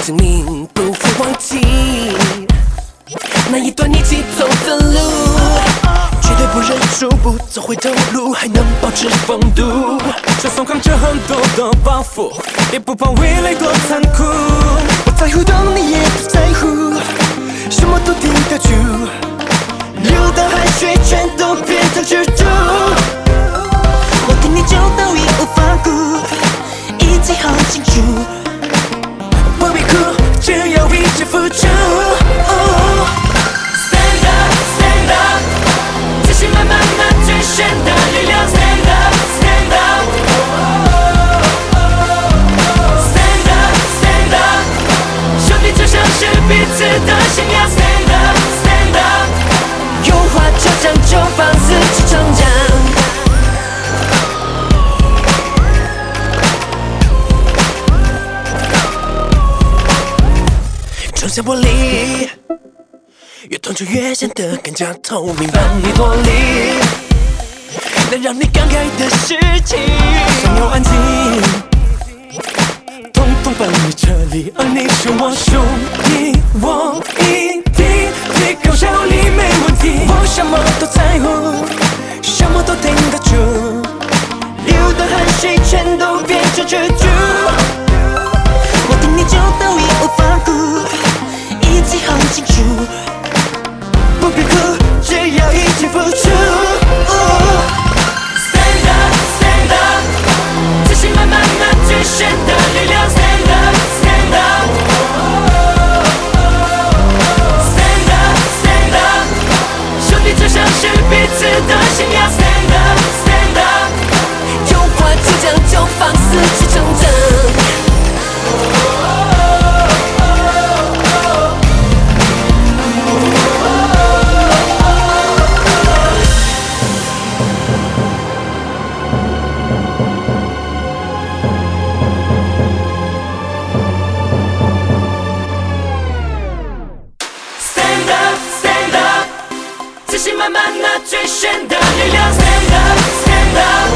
证明不会忘记那一段一起走的路，绝对不认输，不走回头路，还能保持风度。 就算扛着很多的包袱，也不怕未来多残酷。 不在乎懂你也不在乎，什么都听得住，流的汗水全都变成支柱。我跟你就都义无反顾，一起很清楚，不必哭，只有一起付出。Stand up, stand up， 自信满满那最炫的力量。Stand up, stand up， stand up, stand up， 兄弟就像是彼此的信仰。Stand up, stand up， 有话就讲，就放肆去成长。就像玻璃，越痛就越显得更加透明，让你脱离能让你感慨的事情。 想要安静，统统帮你撤离，而你是我兄弟，我一定提高效率没问题。 我什么都在乎，什么都听得住，流的汗水全都变成支柱。我跟你就都义无反顾，一起很清楚，不必哭，只要一起付出。Stand up, stand up， 自信满满那最炫的力量。Stand up, stand up， stand up, stand up， 兄弟就像是彼此的信仰。Stand up, stand up， 有话就讲，就放肆去成长。满满那最炫的力量。Stand up, stand up，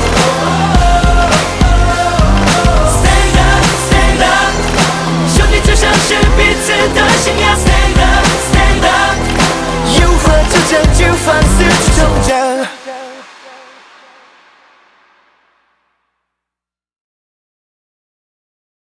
stand up, stand up， 兄弟就像是彼此的信仰。Stand up, stand up， 有话就讲，就放肆去成长。